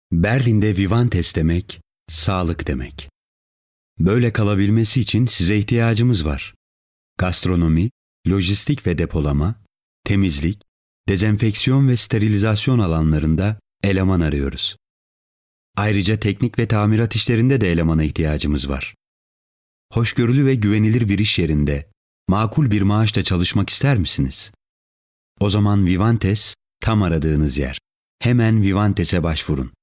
Berlin'de Vivantes demek, sağlık demek. Böyle kalabilmesi için size ihtiyacımız var. Gastronomi, lojistik ve depolama, temizlik, dezenfeksiyon ve sterilizasyon alanlarında eleman arıyoruz. Ayrıca teknik ve tamirat işlerinde de elemana ihtiyacımız var. Hoşgörülü ve güvenilir bir iş yerinde makul bir maaşla çalışmak ister misiniz? O zaman Vivantes tam aradığınız yer. Hemen Vivantes'e başvurun.